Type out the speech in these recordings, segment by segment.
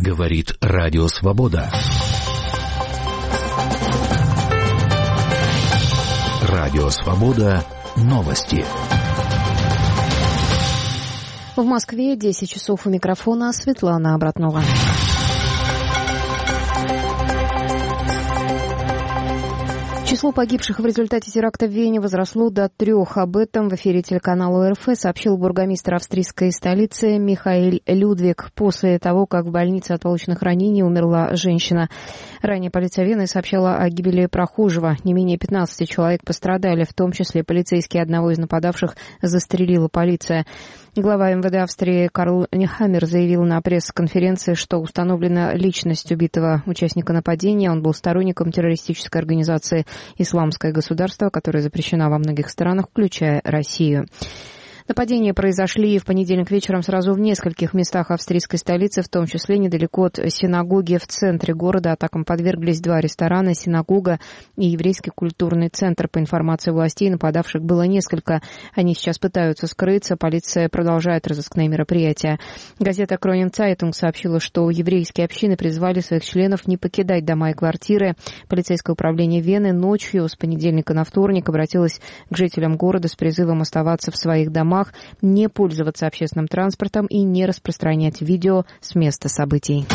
Говорит Радио Свобода. Радио Свобода. Новости. В Москве 10 часов у микрофона Светлана Обратнова. Число погибших в результате теракта в Вене возросло до 3. Об этом в эфире телеканала ОРФ сообщил бургомистр австрийской столицы Михаэль Людвиг после того, как в больнице от полученных ранений умерла женщина. Ранее полиция Вены сообщала о гибели прохожего. Не менее 15 человек пострадали, в том числе полицейский. Одного из нападавших застрелила полиция. Глава МВД Австрии Карл Нехаммер заявил на пресс-конференции, что установлена личность убитого участника нападения. Он был сторонником террористической организации «Исламское государство», которая запрещена во многих странах, включая Россию. Нападения произошли в понедельник вечером сразу в нескольких местах австрийской столицы, в том числе недалеко от синагоги в центре города. Атакам подверглись 2 ресторана, синагога и еврейский культурный центр. По информации властей, нападавших было несколько. Они сейчас пытаются скрыться. Полиция продолжает разыскные мероприятия. Газета «Кронен Цайтунг» сообщила, что еврейские общины призвали своих членов не покидать дома и квартиры. Полицейское управление Вены ночью с понедельника на вторник обратилось к жителям города с призывом оставаться в своих домах, не пользоваться общественным транспортом и не распространять видео с места событий.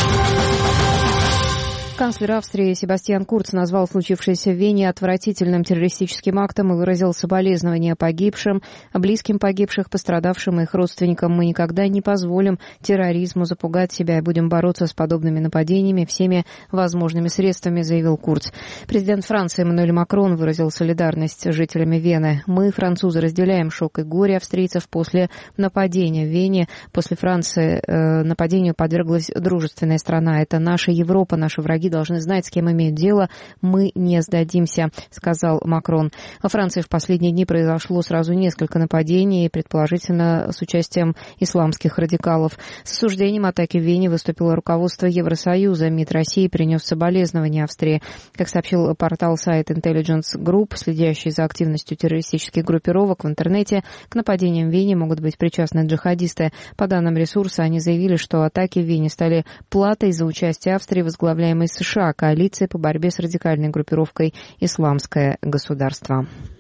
Канцлер Австрии Себастьян Курц назвал случившееся в Вене отвратительным террористическим актом и выразил соболезнования погибшим, близким погибших, пострадавшим и их родственникам. Мы никогда не позволим терроризму запугать себя и будем бороться с подобными нападениями всеми возможными средствами, заявил Курц. Президент Франции Эммануэль Макрон выразил солидарность с жителями Вены. Мы, французы, разделяем шок и горе австрийцев после нападения в Вене. После Франции нападению подверглась дружественная страна. Это наша Европа, наши враги должны знать, с кем имеют дело. Мы не сдадимся, сказал Макрон. Во Франции в последние дни произошло сразу несколько нападений, предположительно с участием исламских радикалов. С осуждением атаки в Вене выступило руководство Евросоюза. МИД России принес соболезнования Австрии. Как сообщил портал сайт Intelligence Group, следящий за активностью террористических группировок в интернете, к нападениям в Вене могут быть причастны джихадисты. По данным ресурса, они заявили, что атаки в Вене стали платой за участие Австрии, возглавляемой США, коалиции по борьбе с радикальной группировкой «Исламское государство».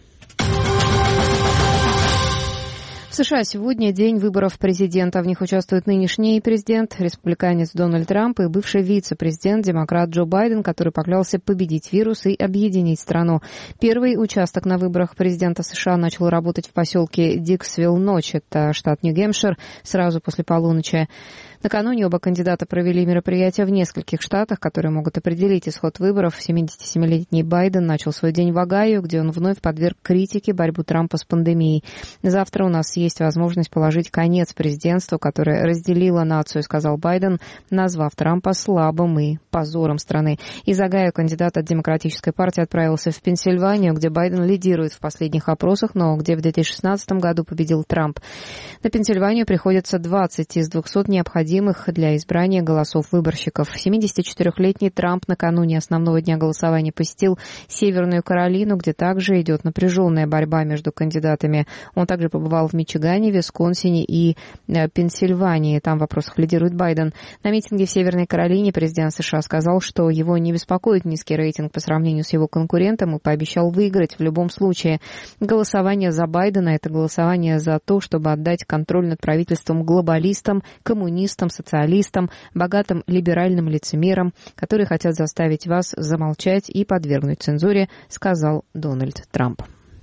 В США сегодня день выборов президента. В них участвуют нынешний президент, республиканец Дональд Трамп, и бывший вице-президент, демократ Джо Байден, который поклялся победить вирус и объединить страну. Первый участок на выборах президента США начал работать в поселке Диксвилл-Ночь, это штат Нью-Гэмпшир, сразу после полуночи. Накануне оба кандидата провели мероприятия в нескольких штатах, которые могут определить исход выборов. 77-летний Байден начал свой день в Огайо, где он вновь подверг критике борьбу Трампа с пандемией. Завтра у нас есть возможность положить конец президентству, которое разделило нацию, сказал Байден, назвав Трампа слабым и позором страны. Из Огайо кандидат от Демократической партии отправился в Пенсильванию, где Байден лидирует в последних опросах, но где в 2016 году победил Трамп. На Пенсильванию приходится 20 из 200 необходимых для избрания голосов выборщиков. 74-летний Трамп накануне основного дня голосования посетил Северную Каролину, где также идет напряженная борьба между кандидатами. Он также побывал в Мичигане, Висконсине и Пенсильвании. Там в вопросах лидирует Байден. На митинге в Северной Каролине президент США сказал, что его не беспокоит низкий рейтинг по сравнению с его конкурентом и пообещал выиграть в любом случае. Голосование за Байдена – это голосование за то, чтобы отдать контроль над правительством глобалистам, коммунистам, социалистам, богатым либеральным лицемерам, которые хотят заставить вас замолчать и подвергнуть цензуре, сказал Дональд Трамп.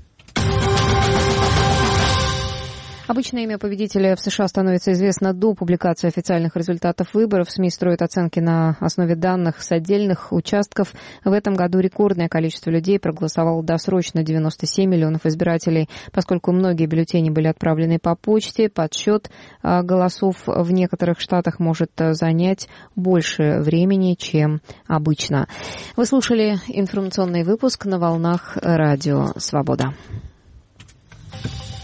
Обычно имя победителя в США становится известно до публикации официальных результатов выборов. СМИ строят оценки на основе данных с отдельных участков. В этом году рекордное количество людей проголосовало досрочно, 97 миллионов избирателей. Поскольку многие бюллетени были отправлены по почте, подсчет голосов в некоторых штатах может занять больше времени, чем обычно. Вы слушали информационный выпуск на волнах Радио Свобода.